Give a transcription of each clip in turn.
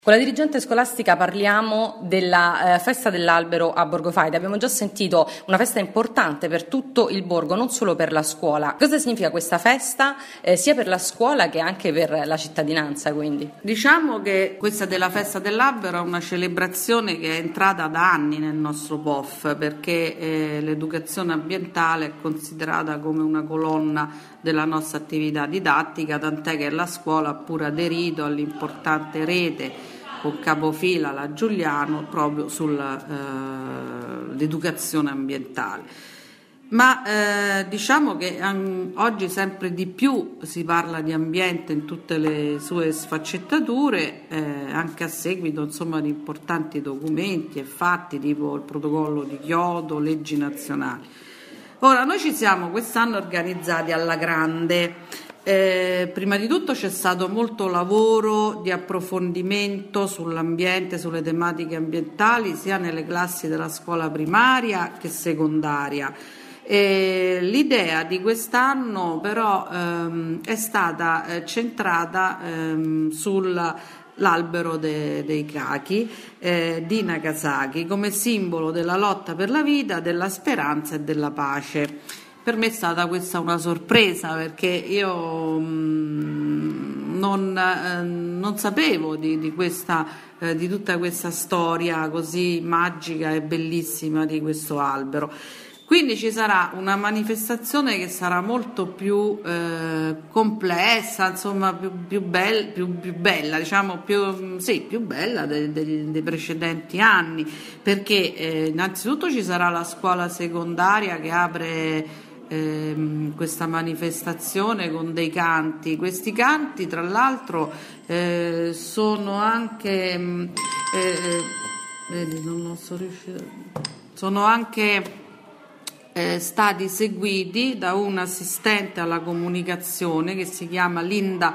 Con la dirigente scolastica parliamo della festa dell'albero a Borgo Faida. Abbiamo già sentito una festa importante per tutto il borgo, non solo per la scuola. Cosa significa questa festa sia per la scuola che anche per la cittadinanza? Quindi diciamo che questa della festa dell'albero è una celebrazione che è entrata da anni nel nostro POF, perché l'educazione ambientale è considerata come una colonna della nostra attività didattica, tant'è che la scuola ha pure aderito all'importante rete con capofila la Giuliano proprio sull'educazione ambientale. Ma diciamo che oggi sempre di più si parla di ambiente in tutte le sue sfaccettature, anche a seguito di importanti documenti e fatti tipo il protocollo di Kyoto, leggi nazionali. Ora, noi ci siamo quest'anno organizzati alla grande. Prima di tutto c'è stato molto lavoro di approfondimento sull'ambiente, sulle tematiche ambientali, sia nelle classi della scuola primaria che secondaria. L'idea di quest'anno però è stata centrata sull'albero dei Kaki di Nagasaki come simbolo della lotta per la vita, della speranza e della pace. Per me è stata questa una sorpresa, perché io non sapevo di tutta questa storia così magica e bellissima di questo albero. Quindi ci sarà una manifestazione che sarà molto più complessa, più bella, più bella dei precedenti anni, perché innanzitutto ci sarà la scuola secondaria che apre questa manifestazione con dei canti. Questi canti, tra l'altro, sono anche stati seguiti da un assistente alla comunicazione che si chiama Linda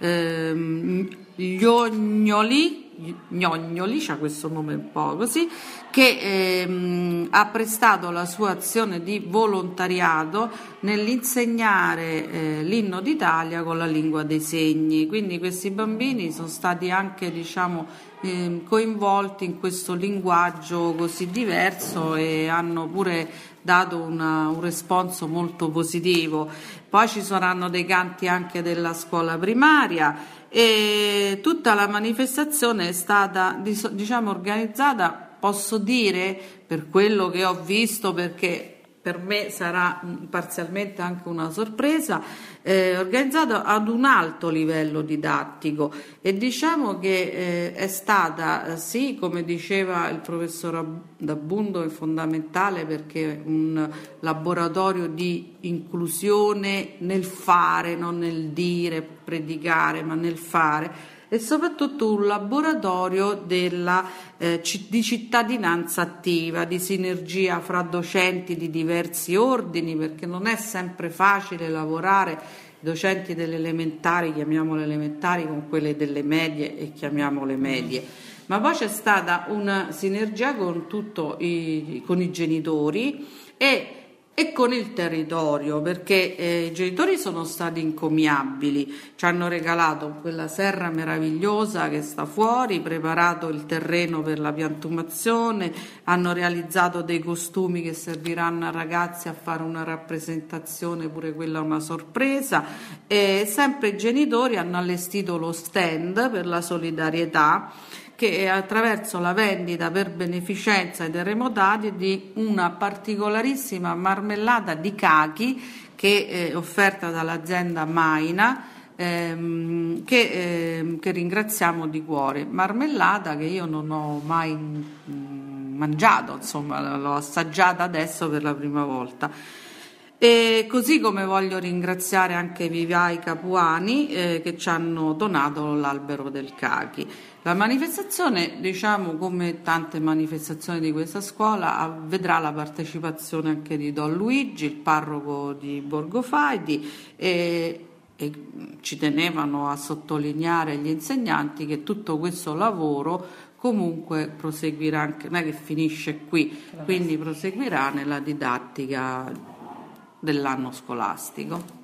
Gnognoli, c'ha questo nome un po' così, che ha prestato la sua azione di volontariato nell'insegnare l'inno d'Italia con la lingua dei segni. Quindi questi bambini sono stati anche coinvolti in questo linguaggio così diverso e hanno pure dato un responso molto positivo. Poi ci saranno dei canti anche della scuola primaria e tutta la manifestazione è stata organizzata, posso dire, per quello che ho visto, perché per me sarà parzialmente anche una sorpresa, organizzato ad un alto livello didattico, e diciamo che è stata, sì, come diceva il professor Dabbundo, è fondamentale perché è un laboratorio di inclusione nel fare, non nel dire, predicare, ma nel fare, e soprattutto un laboratorio di cittadinanza attiva, di sinergia fra docenti di diversi ordini, perché non è sempre facile lavorare docenti delle elementari, chiamiamole elementari, con quelle delle medie e chiamiamole medie. Ma poi c'è stata una sinergia con i genitori e con il territorio, perché i genitori sono stati incommiabili, ci hanno regalato quella serra meravigliosa che sta fuori, preparato il terreno per la piantumazione, hanno realizzato dei costumi che serviranno a ragazzi a fare una rappresentazione, pure quella una sorpresa, e sempre i genitori hanno allestito lo stand per la solidarietà, che attraverso la vendita per beneficenza ai terremotati di una particolarissima marmellata di cachi che è offerta dall'azienda Maina, che ringraziamo di cuore. Marmellata che io non ho mai mangiato, l'ho assaggiata adesso per la prima volta. E così come voglio ringraziare anche i vivai capuani che ci hanno donato l'albero del Cachi. La manifestazione, come tante manifestazioni di questa scuola, vedrà la partecipazione anche di Don Luigi, il parroco di Borgo Faidi, e ci tenevano a sottolineare gli insegnanti che tutto questo lavoro comunque proseguirà anche, non è che finisce qui, quindi proseguirà nella didattica dell'anno scolastico.